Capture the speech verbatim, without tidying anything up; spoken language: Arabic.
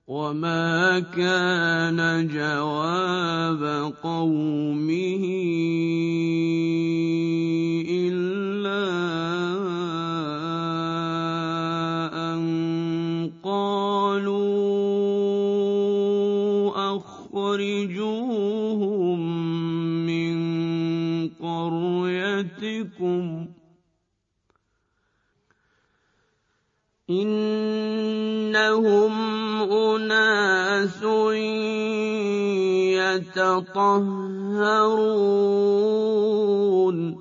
وما كان جواب قومه إلا أن قالوا أخرجوهم من قريتكم إنهم أناس يتطهرون